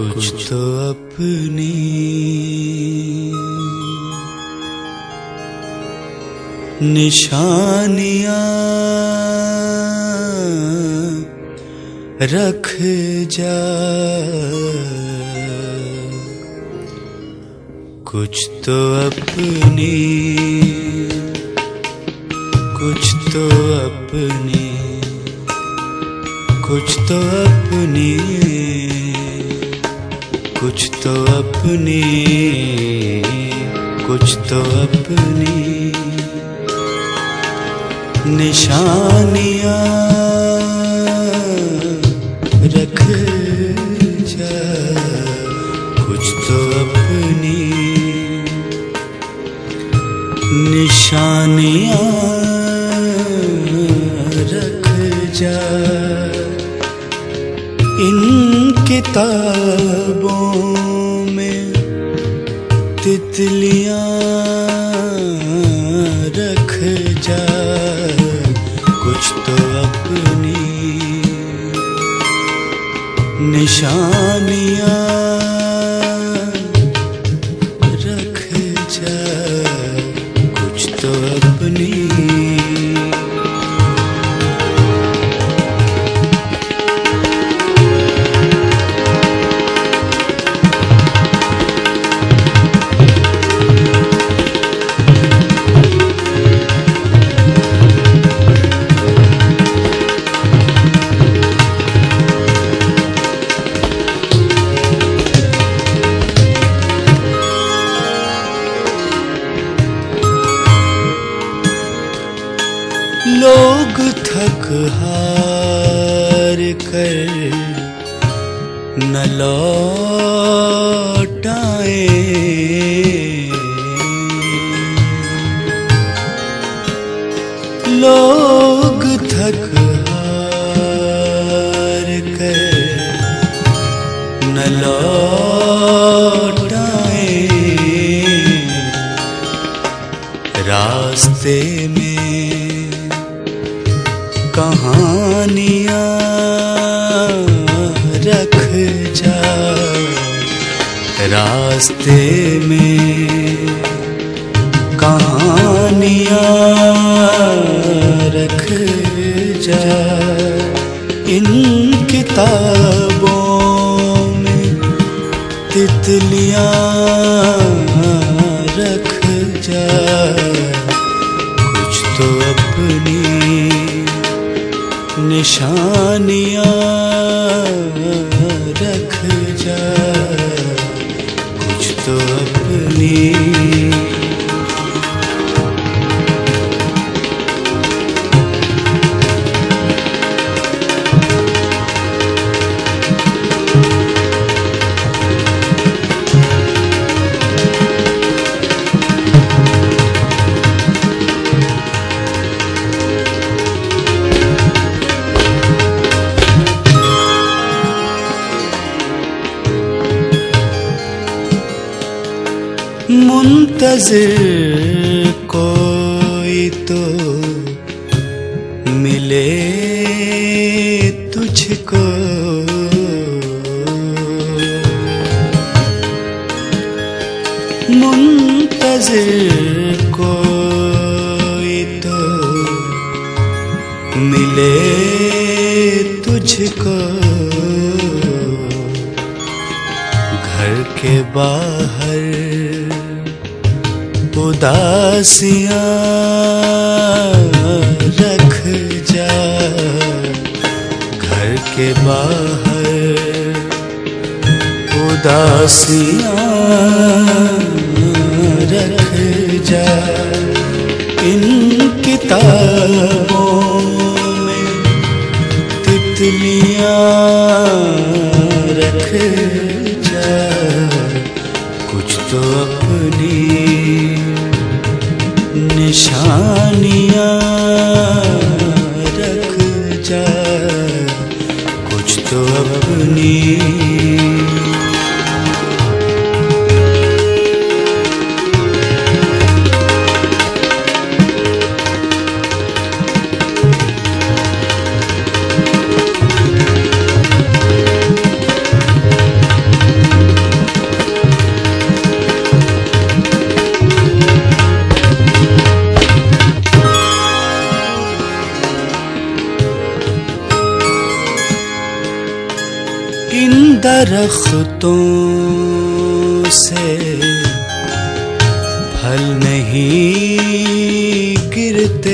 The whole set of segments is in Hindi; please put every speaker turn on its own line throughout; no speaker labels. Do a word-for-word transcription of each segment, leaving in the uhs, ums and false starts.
कुछ तो अपनी निशानियां रख जा, कुछ तो अपनी, कुछ तो अपनी, कुछ तो अपनी, कुछ तो अपनी, कुछ तो अपनी निशानियां रख जा, कुछ तो अपनी निशानियां रख जा। इन किताबों में तितलियां रख जा, कुछ तो अपनी निशानियां रख जा, कुछ तो अपनी। लोग थक हार कर न लौट आए, लोग थक हार कर न लौट आए, रास्ते में कहानियां रख जा, रास्ते में कहानियां रख जा। इन किताबों में तितलियां रख जा, कुछ तो अपनी निशानियां रख जा, कुछ तो अपनी। मुंतज़िर कोई तो मिले तुझको, मुंतज़िर कोई तो मिले तुझको, घर के बाहर उदासियां रख जा, घर के बाहर उदासियां रख जा। इन किताबों में तितलियां रख जा, कुछ तो अपनी निशानियां रख जा, कुछ तो अपनी। दरख्तों से फल नहीं गिरते,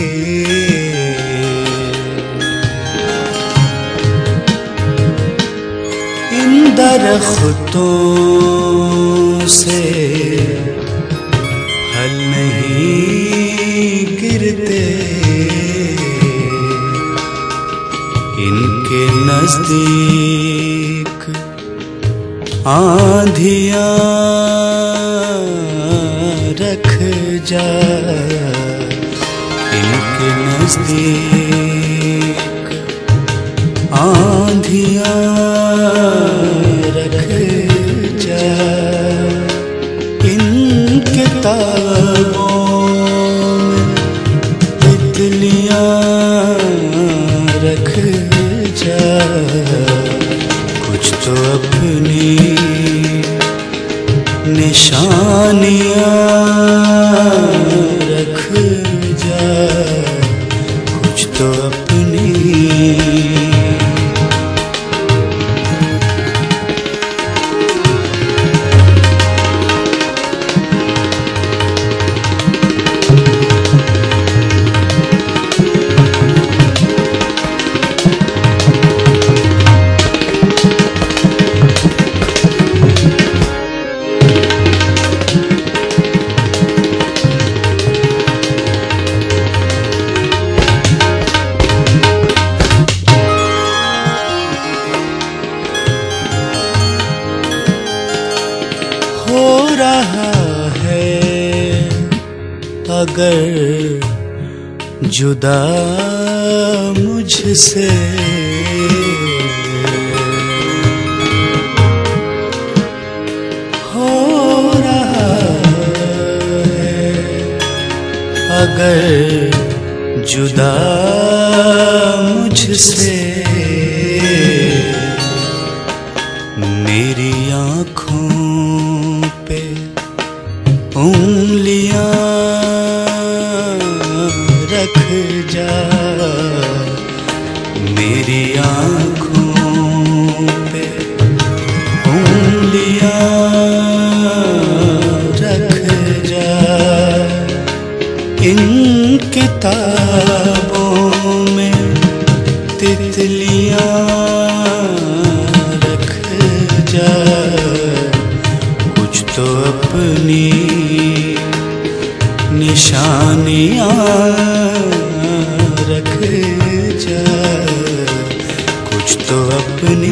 इन दरख्तों से फल नहीं गिरते, इनके नजदीक आंधियां रख जा, इनके नजदीक आंधियां रख जा, इनके ताबों में तितलियां रख जा, कुछ तो अपनी निशानियां रख जा, कुछ तो अपनी। हो रहा है अगर जुदा मुझसे, हो रहा है अगर जुदा मुझसे, मेरी आँखों पे उंगलियां रख जा, मेरी आँखों पे उंगलियां रख जा, इन किताबों में तितलियां रख जा, कुछ तो अपनी निशानियां रख जा, कुछ तो अपनी।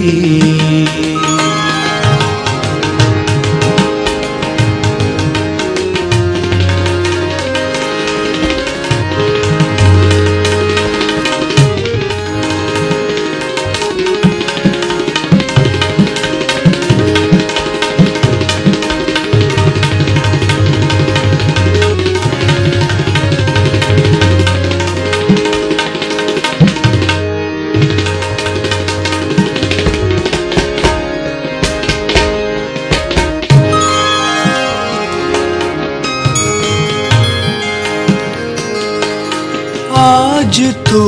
आज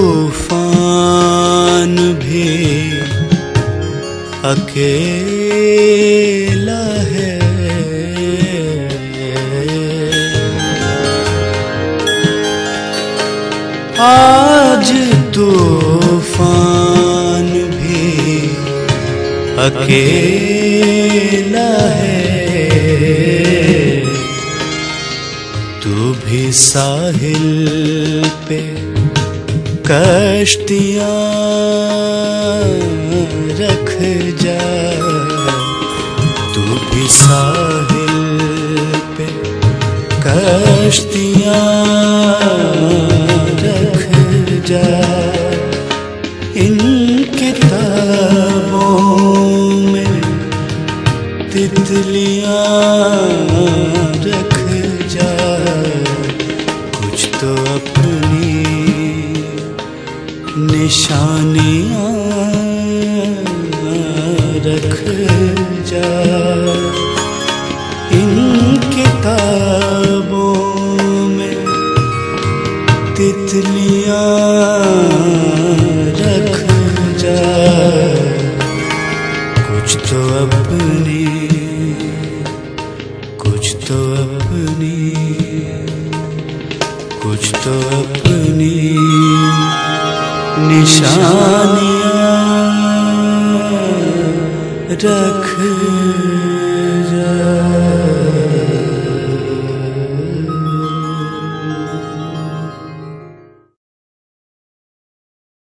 तूफान भी अकेला है, आज तूफान भी अकेला है, तू भी साहिल पे कश्तियां रख जा, तू भी साहिल पे कश्तियां रख जा, इन किताबों में तितलियां रख जा, कुछ तो अपनी निशानियां रख जा, इन किताबों में तितलियां रख जा, कुछ तो अपनी, कुछ तो अपनी, कुछ तो अपनी निशानियां रख